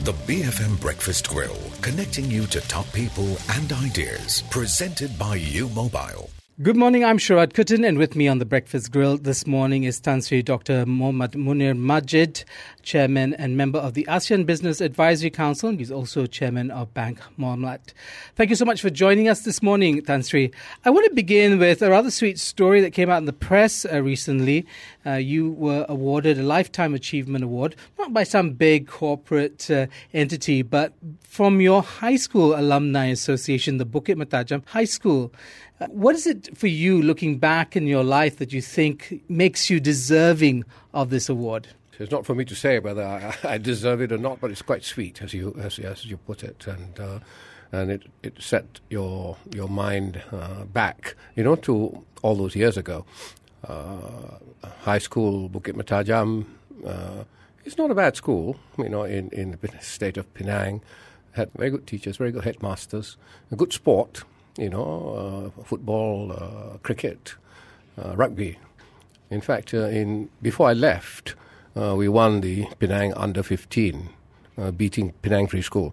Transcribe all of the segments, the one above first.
The BFM Breakfast Grill, connecting you to top people and ideas. Presented by U Mobile. Good morning, I'm Sharad Kuttan, and with me on the Breakfast Grill this morning is Tan Sri Dr. Mohammad Munir Majid, Chairman and member of the ASEAN Business Advisory Council. He's also Chairman of Bank Muamalat. Thank you so much for joining us this morning, Tan Sri. I want to begin with a rather sweet story that came out in the press recently. You were awarded a Lifetime Achievement Award, not by some big corporate entity, but from your high school alumni association, the Bukit Mertajam High School. What is it for you, looking back in your life, that you think makes you deserving of this award? It's not for me to say whether I deserve it or not, but it's quite sweet, as you put it, and it set your mind back, to all those years ago. High school, Bukit Mertajam, it's not a bad school, in the state of Penang. Had very good teachers, very good headmasters, a good sport. Football, cricket, rugby. In fact, before I left, we won the Penang Under-15, beating Penang Free School,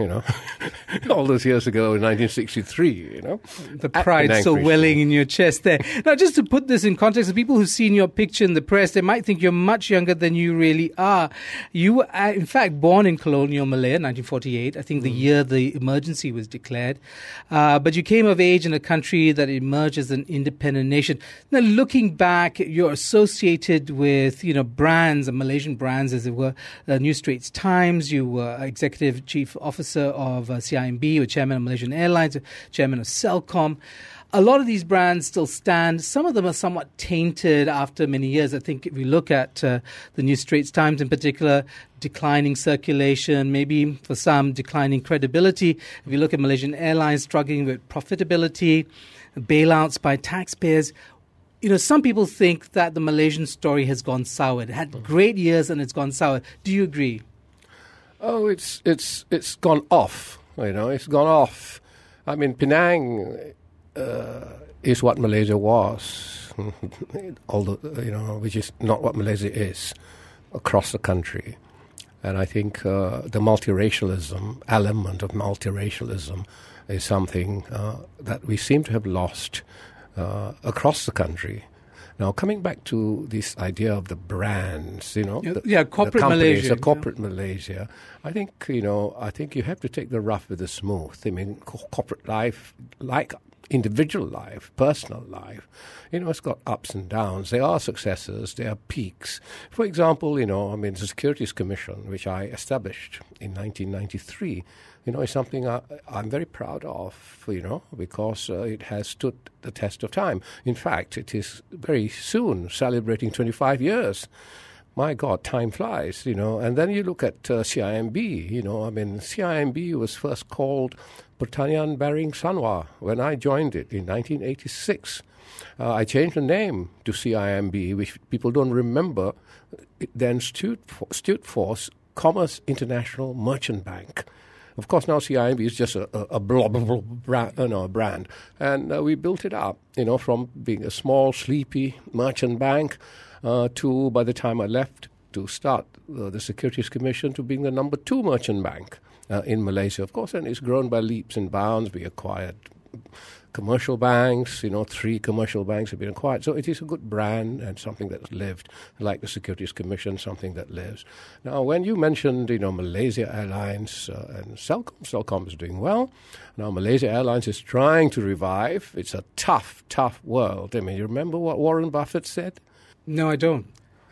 all those years ago in 1963, The pride so welling in your chest there. Now, just to put this in context, the people who've seen your picture in the press, they might think you're much younger than you really are. You were, in fact, born in colonial Malaya, 1948, I think the year the emergency was declared. But you came of age in a country that emerged as an independent nation. Now, looking back, you're associated with, brands, Malaysian brands, as it were, New Straits Times. You were Executive Chief Officer of CIMB, you were Chairman of Malaysian Airlines, Chairman of Celcom. A lot of these brands still stand. Some of them are somewhat tainted after many years. I think if we look at the New Straits Times in particular, declining circulation, maybe for some declining credibility. If you look at Malaysian Airlines struggling with profitability, bailouts by taxpayers. Some people think that the Malaysian story has gone sour. It had great years and it's gone sour. Do you agree? Oh, it's gone off. It's gone off. I mean, Penang is what Malaysia was, although which is not what Malaysia is across the country. And I think the multiracialism element of multiracialism is something that we seem to have lost across the country. Now, coming back to this idea of the brands, corporate the Malaysia, corporate Malaysia. I think you have to take the rough with the smooth. I mean, corporate life, like individual life, personal life, it's got ups and downs. There are successes, there are peaks. For example, the Securities Commission, which I established in 1993, is something I'm very proud of, because it has stood the test of time. In fact, it is very soon celebrating 25 years. My God, time flies, And then you look at CIMB, CIMB was first called Pertanian Barring Sanwa when I joined it in 1986. I changed the name to CIMB, which people don't remember. It then stood for Commerce International Merchant Bank. Of course, now CIMB is just a brand. And we built it up, from being a small, sleepy merchant bank to, by the time I left to start the Securities Commission, to being the number 2 merchant bank in Malaysia, of course. And it's grown by leaps and bounds. We acquired commercial banks, 3 commercial banks have been acquired. So it is a good brand and something that's lived, like the Securities Commission, something that lives. Now, when you mentioned, Malaysia Airlines and Celcom is doing well. Now, Malaysia Airlines is trying to revive. It's a tough, tough world. I mean, you remember what Warren Buffett said? No, I don't.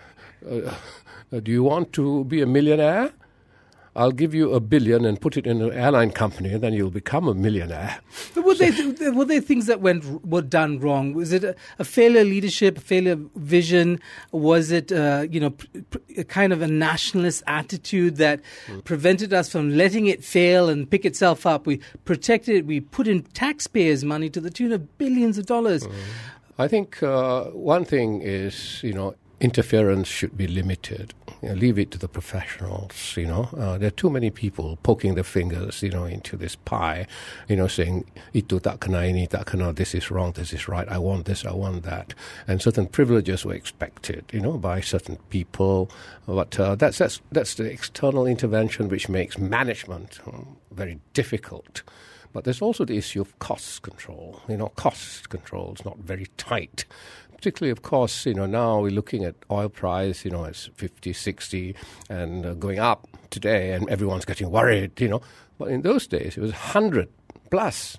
Do you want to be a millionaire? I'll give you $1 billion and put it in an airline company, and then you'll become a millionaire. But were there things that were done wrong? Was it a failure leadership, a failure vision? Was it a kind of a nationalist attitude that prevented us from letting it fail and pick itself up? We protected it. We put in taxpayers' money to the tune of billions of dollars. I think one thing is, interference should be limited. Leave it to the professionals, There are too many people poking their fingers, into this pie, saying, itu tak kena, ini tak kena, this is wrong, this is right, I want this, I want that. And certain privileges were expected, by certain people. But that's the external intervention which makes management very difficult. But there's also the issue of cost control. Cost control is not very tight. Particularly, of course, now we're looking at oil price, it's 50, 60, and going up today, and everyone's getting worried, But in those days, it was 100 plus,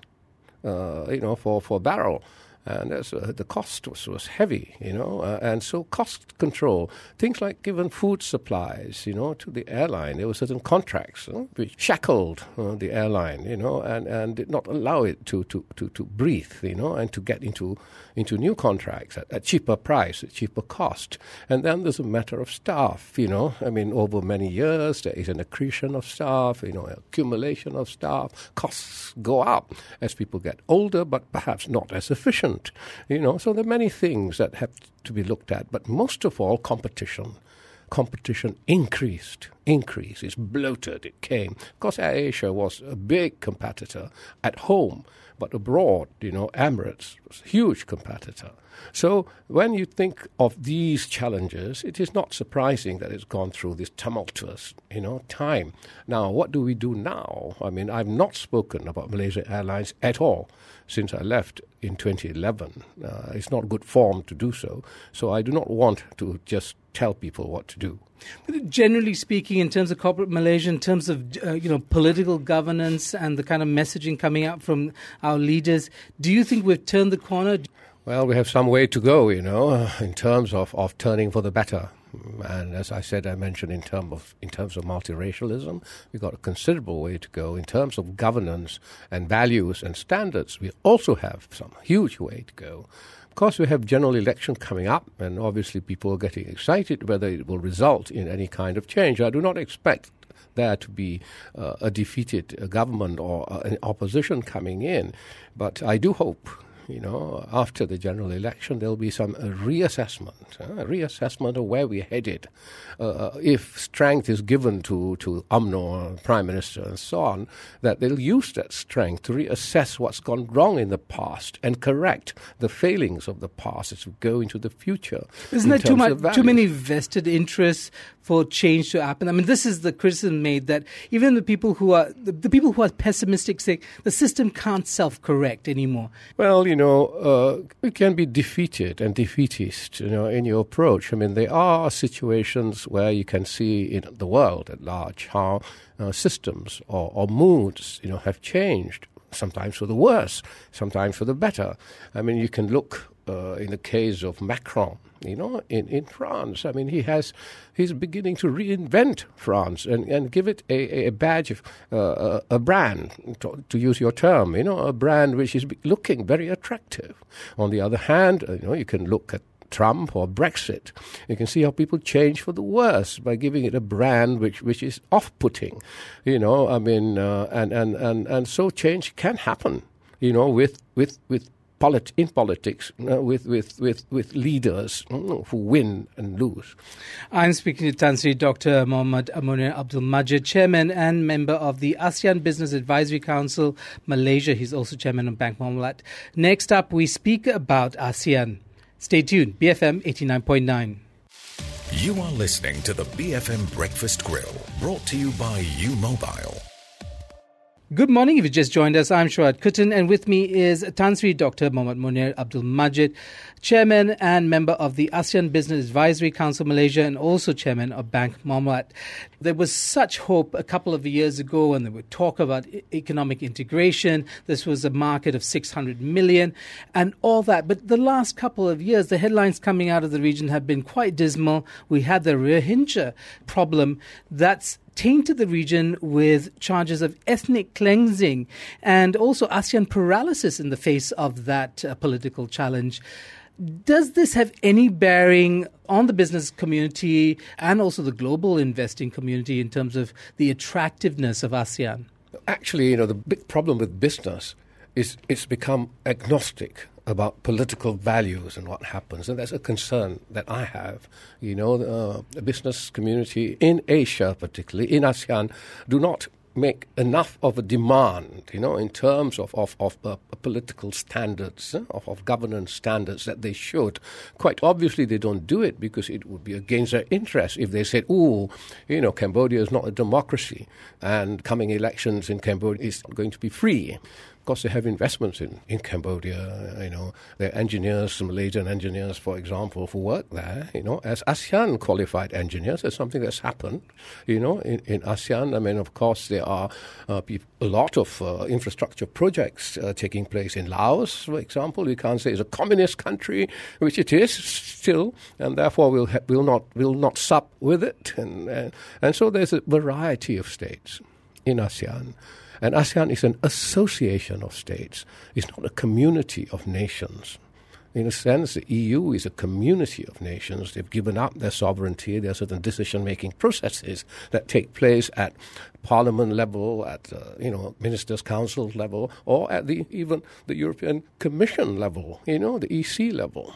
for a barrel. And the cost was heavy, and so cost control, things like given food supplies, to the airline. There were certain contracts which shackled the airline, and did not allow it to breathe, and to get into new contracts at cheaper price, at cheaper cost. And then there's a matter of staff, over many years there is an accretion of staff, accumulation of staff. Costs go up as people get older, but perhaps not as efficient. So there are many things that have to be looked at, but most of all, competition. Competition increased. It's bloated. It came. Of course, AirAsia was a big competitor at home, but abroad, Emirates was a huge competitor. So when you think of these challenges, it is not surprising that it's gone through this tumultuous, time. Now, what do we do now? I've not spoken about Malaysia Airlines at all since I left in 2011. It's not good form to do so. So I do not want to just tell people what to do. But generally speaking, in terms of corporate Malaysia, in terms of political governance and the kind of messaging coming out from our leaders, do you think we've turned the corner? Well, we have some way to go, in terms of turning for the better. And as I mentioned in terms of multiracialism, we've got a considerable way to go. In terms of governance and values and standards, we also have some huge way to go. Of course, we have general election coming up, and obviously people are getting excited whether it will result in any kind of change. I do not expect there to be a defeated government or an opposition coming in, but I do hope after the general election, there'll be some reassessment of where we're headed. If strength is given to UMNO, Prime Minister, and so on, that they'll use that strength to reassess what's gone wrong in the past and correct the failings of the past as we go into the future. Isn't there too many vested interests for change to happen? This is the criticism made that even the people who are pessimistic say the system can't self-correct anymore. Well, you can be defeated and defeatist, in your approach. There are situations where you can see in the world at large how systems or moods, have changed, sometimes for the worse, sometimes for the better. You can look in the case of Macron, in France. He's beginning to reinvent France and give it a badge of a brand, to use your term, a brand which is looking very attractive. On the other hand, you can look at Trump or Brexit. You can see how people change for the worse by giving it a brand which is off-putting, and so change can happen, in politics, with leaders who win and lose. I'm speaking to Tan Sri Dr. Mohammad Munir Abdul Majid, Chairman and member of the ASEAN Business Advisory Council, Malaysia. He's also Chairman of Bank Muamalat. Next up, we speak about ASEAN. Stay tuned, BFM 89.9. You are listening to the BFM Breakfast Grill, brought to you by U Mobile. Good morning. If you just joined us, I'm Shuad Kutan, and with me is Tan Sri Dr. Mohammad Munir Abdul Majid, Chairman and member of the ASEAN Business Advisory Council Malaysia and also Chairman of Bank Muamalat. There was such hope a couple of years ago when there were talk about economic integration. This was a market of 600 million and all that. But the last couple of years, the headlines coming out of the region have been quite dismal. We had the Rohingya problem that's tainted the region with charges of ethnic cleansing and also ASEAN paralysis in the face of that political challenge. Does this have any bearing on the business community and also the global investing community in terms of the attractiveness of ASEAN? Actually, the big problem with business is it's become agnostic about political values and what happens. And that's a concern that I have. The business community in Asia, particularly in ASEAN, do not make enough of a demand, in terms of political standards, of governance standards that they should. Quite obviously, they don't do it because it would be against their interest if they said, Cambodia is not a democracy and coming elections in Cambodia is going to be free. Of course, they have investments in Cambodia. There are engineers, Malaysian engineers, for example, who work there, as ASEAN qualified engineers. That's something that's happened, in ASEAN. I mean, of course, there are a lot of infrastructure projects taking place in Laos, for example. We can't say it's a communist country, which it is still, and therefore we'll not sup with it. And so there's a variety of states in ASEAN. And ASEAN is an association of states. It's not a community of nations. In a sense, the EU is a community of nations. They've given up their sovereignty. There are certain decision-making processes that take place at parliament level, at ministers' council level, or at even the European Commission level, the EC level.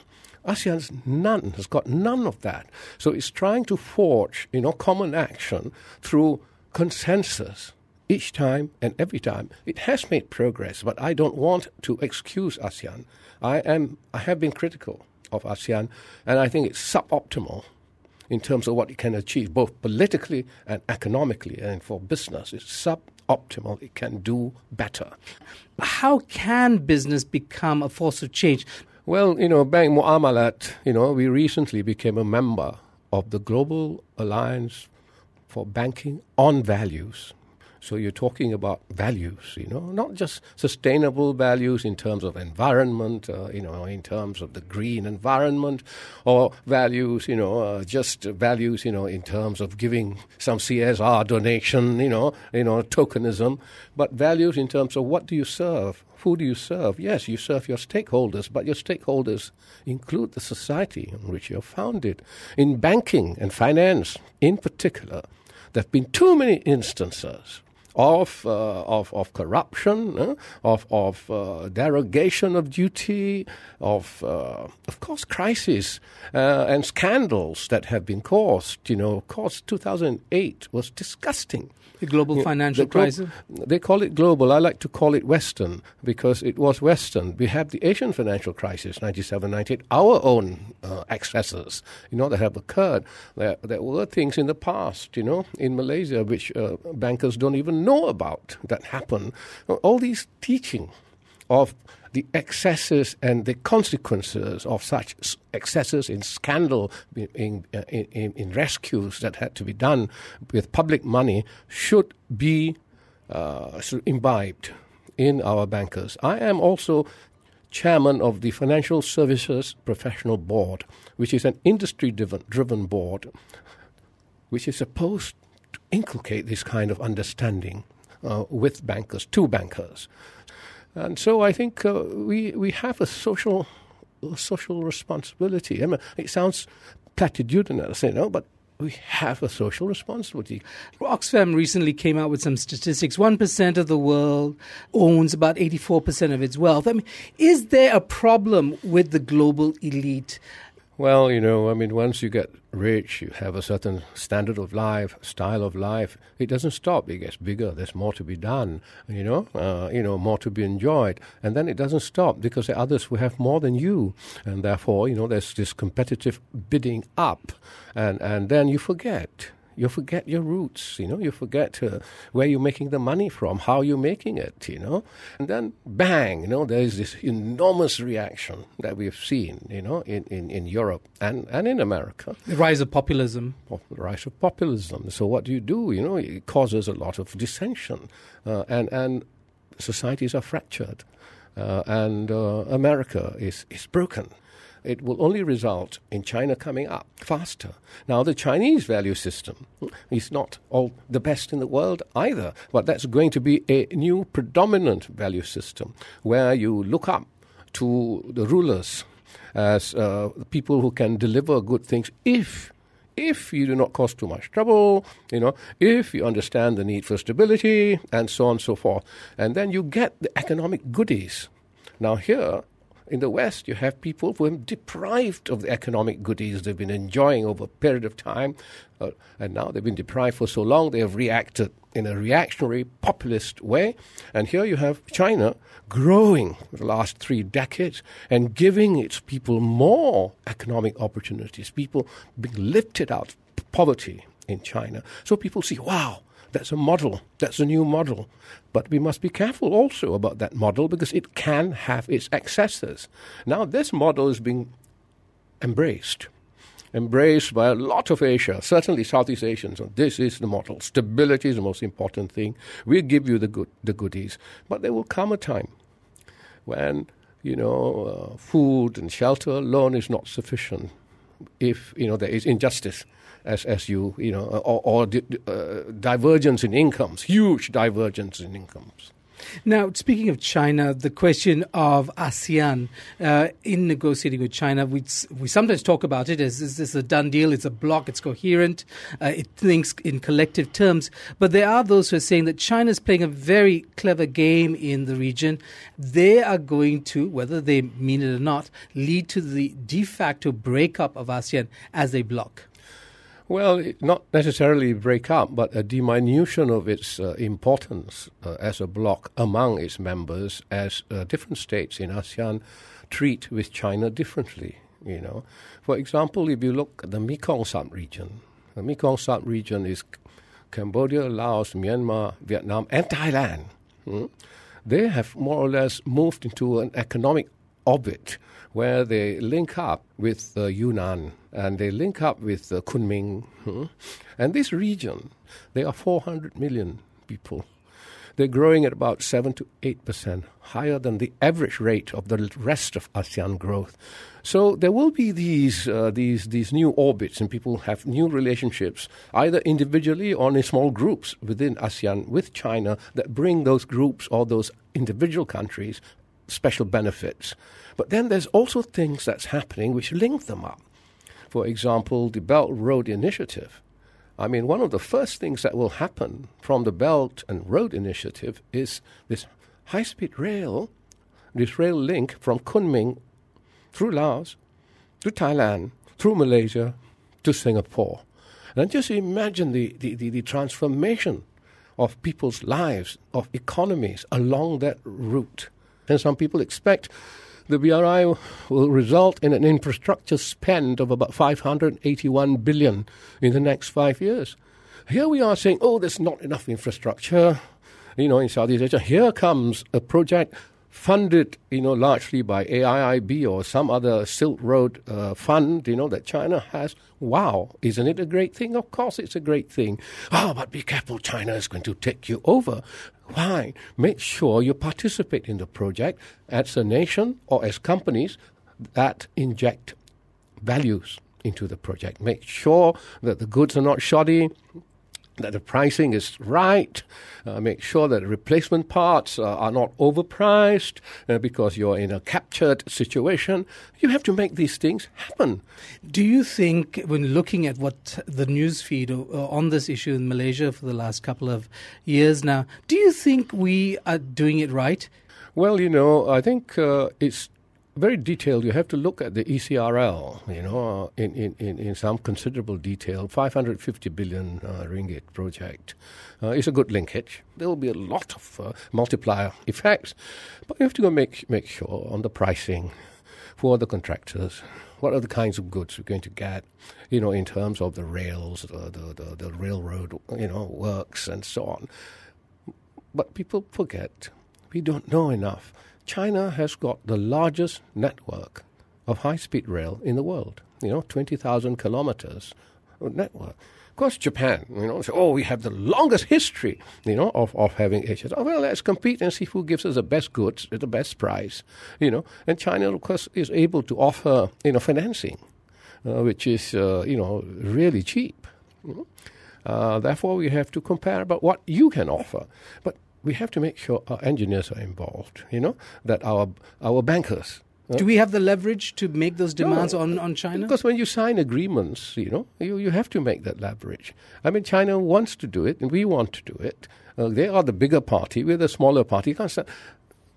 ASEAN has got none of that. So it's trying to forge, common action through consensus. Each time and every time, it has made progress, but I don't want to excuse ASEAN. I have been critical of ASEAN, and I think it's suboptimal in terms of what it can achieve, both politically and economically, and for business. It's suboptimal. It can do better. How can business become a force of change? Well, Bank Muamalat, we recently became a member of the Global Alliance for Banking on Values. So you're talking about values, not just sustainable values in terms of environment, in terms of the green environment, or values, just values, in terms of giving some CSR donation, tokenism, but values in terms of what do you serve? Who do you serve? Yes, you serve your stakeholders, but your stakeholders include the society in which you're founded. In banking and finance, in particular, there have been too many instances of corruption, of derogation of duty, of course, crises and scandals that have been caused. Of course, 2008 was disgusting. The global financial crisis? They call it global. I like to call it Western because it was Western. We have the Asian financial crisis, 97, 98, our own excesses, that have occurred. There were things in the past, in Malaysia, which bankers don't even know about that happen. All these teaching of the excesses and the consequences of such excesses in scandal, in rescues that had to be done with public money should be imbibed in our bankers. I am also chairman of the Financial Services Professional Board, which is an industry-driven board, which is supposed to inculcate this kind of understanding with bankers, to bankers. And so I think we have a social responsibility. I mean, it sounds platitudinal, but we have a social responsibility. Oxfam recently came out with some statistics. 1% of the world owns about 84% of its wealth. I mean, is there a problem with the global elite? Well, once you get rich, you have a certain standard of life, style of life. It doesn't stop. It gets bigger. There's more to be done, more to be enjoyed. And then it doesn't stop because there are others who have more than you. And therefore, there's this competitive bidding up. And then you forget. You forget your roots, you forget where you're making the money from, how you're making it, And then, bang, there is this enormous reaction that we've seen, in Europe and in America. The rise of populism. The rise of populism. So what do? It causes a lot of dissension. And societies are fractured. And America is broken. It will only result in China coming up faster. Now, the Chinese value system is not all the best in the world either, but that's going to be a new predominant value system where you look up to the rulers as people who can deliver good things if you do not cause too much trouble, if you understand the need for stability, and so on and so forth. And then you get the economic goodies. Now here, In the West, you have people who are deprived of the economic goodies they've been enjoying over a period of time, and now they've been deprived for so long they have reacted in a reactionary, populist way. And here you have China growing for the last 3 decades and giving its people more economic opportunities, people being lifted out of poverty in China. So people see, wow, that's a model. That's a new model. But we must be careful also about that model because it can have its excesses. Now, this model is being embraced by a lot of Asia, certainly Southeast Asians. So this is the model. Stability is the most important thing. We'll give you the goodies. But there will come a time when, food and shelter alone is not sufficient if, there is injustice. Or divergence in incomes, huge divergence in incomes. Now, speaking of China, the question of ASEAN in negotiating with China, we sometimes talk about it as is this a done deal, it's a bloc, it's coherent, it thinks in collective terms. But there are those who are saying that China is playing a very clever game in the region. They are going to, whether they mean it or not, lead to the de facto breakup of ASEAN as a bloc. Well, not necessarily break up, but a diminution of its importance as a bloc among its members as different states in ASEAN treat with China differently, For example, if you look at the Mekong sub-region, the Mekong sub-region is Cambodia, Laos, Myanmar, Vietnam, and Thailand. They have more or less moved into an economic orbit where they link up with Yunnan and they link up with Kunming. And this region, there are 400 million people. They're growing at about 7 to 8%, higher than the average rate of the rest of ASEAN growth. So there will be these new orbits, and people have new relationships, either individually or in small groups within ASEAN with China that bring those groups or those individual countries special benefits. But then there's also things that's happening which link them up. For example, the Belt Road Initiative. I mean, one of the first things that will happen from the Belt and Road Initiative is this high-speed rail, this rail link from Kunming through Laos, to Thailand, through Malaysia, to Singapore. And just imagine the transformation of people's lives, of economies along that route. And some people expect the BRI will result in an infrastructure spend of about 581 billion in the next 5 years. Here we are saying, there's not enough infrastructure, in Southeast Asia. Here comes a project funded, largely by AIIB or some other Silk Road fund, that China has. Wow, isn't it a great thing? Of course it's a great thing. But be careful, China is going to take you over. Why? Make sure you participate in the project as a nation or as companies that inject values into the project. Make sure that the goods are not shoddy, that the pricing is right, make sure that the replacement parts are not overpriced because you're in a captured situation. You have to make these things happen. Do you think, when looking at what the news feed on this issue in Malaysia for the last couple of years now, do you think we are doing it right? Well, I think it's very detailed. You have to look at the ECRL, in some considerable detail. 550 billion ringgit project is a good linkage. There will be a lot of multiplier effects, but you have to go make sure on the pricing for the contractors. What are the kinds of goods we're going to get, in terms of the rails, the railroad, works and so on. But people forget. We don't know enough. China has got the largest network of high-speed rail in the world, 20,000 kilometers of network. Of course, Japan, say, we have the longest history, of having HS. Well, let's compete and see who gives us the best goods at the best price, And China, of course, is able to offer, financing, which is, really cheap. Therefore, we have to compare about what you can offer. But we have to make sure our engineers are involved, that our bankers. Do we have the leverage to make those demands on China? Because when you sign agreements, you have to make that leverage. I mean, China wants to do it, and we want to do it. They are the bigger party. We're the smaller party. You can't say, good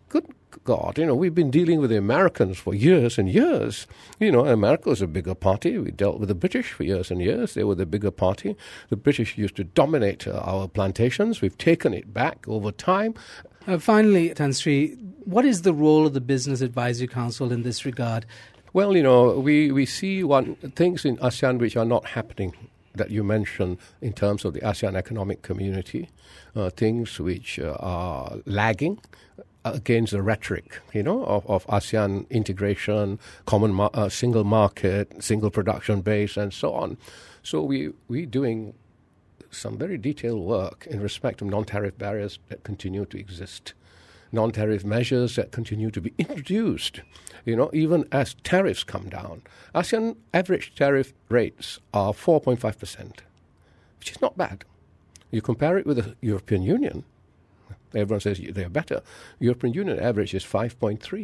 God, we've been dealing with the Americans for years and years. America was a bigger party. We dealt with the British for years and years. They were the bigger party. The British used to dominate our plantations. We've taken it back over time. Finally, Tan Sri, what is the role of the Business Advisory Council in this regard? Well, we see things in ASEAN which are not happening that you mentioned in terms of the ASEAN Economic Community, things which are lagging against the rhetoric, of ASEAN integration, common single market, single production base, and so on. So we're doing some very detailed work in respect of non-tariff barriers that continue to exist, non-tariff measures that continue to be introduced, even as tariffs come down. ASEAN average tariff rates are 4.5%, which is not bad. You compare it with the European Union, everyone says they're better. European Union average is 5.3.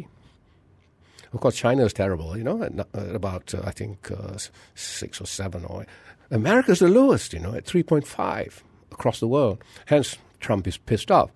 Of course, China is terrible, at about, 6 or 7. America's the lowest, at 3.5 across the world. Hence, Trump is pissed off,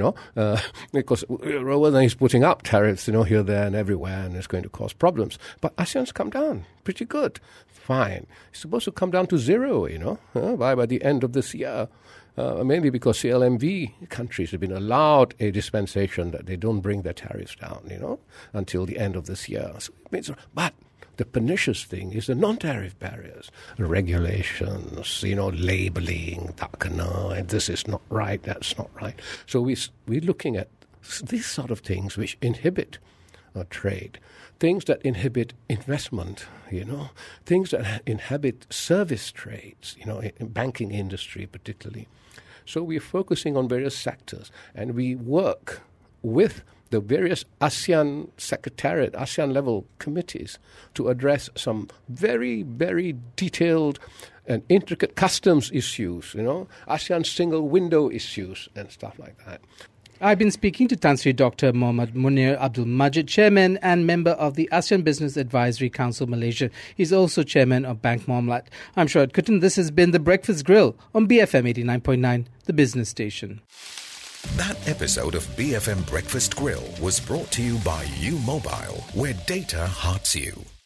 because rather than he's putting up tariffs, here, there, and everywhere, and it's going to cause problems. But ASEAN's come down pretty good. Fine. It's supposed to come down to 0, by the end of this year. Mainly because CLMV countries have been allowed a dispensation that they don't bring their tariffs down, until the end of this year. So it means, but the pernicious thing is the non-tariff barriers, regulations, labeling, this is not right, that's not right. So we're looking at these sort of things which inhibit trade, things that inhibit investment, things that inhibit service trades, in banking industry particularly. So we're focusing on various sectors, and we work with the various ASEAN Secretariat, ASEAN-level committees to address some very, very detailed and intricate customs issues, ASEAN single window issues and stuff like that. I've been speaking to Tan Sri Dr. Muhammad Munir Abdul Majid, Chairman and member of the ASEAN Business Advisory Council Malaysia. He's also Chairman of Bank Muamalat. I'm Shoaib Kutan. This has been The Breakfast Grill on BFM 89.9, the business station. That episode of BFM Breakfast Grill was brought to you by U Mobile, where data hearts you.